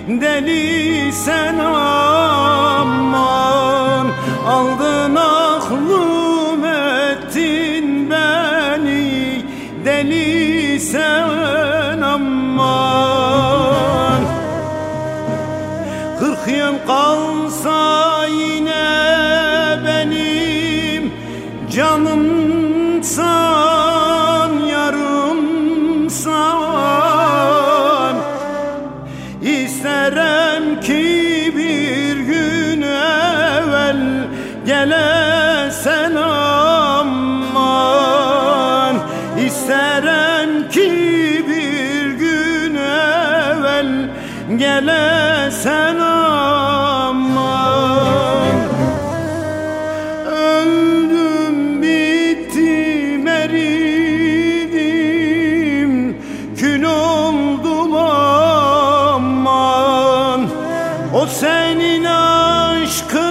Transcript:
deli sen aman. Aldın aklım ettin beni deli sen aman. 40 yıl kalsa yine benim canımsan yarımsan. İsterim ki bir gün evvel gelesen aman. İsterim ki bir gün evvel gelesen aman. Öldüm bittim eridim kül oldum aman. O senin aşkın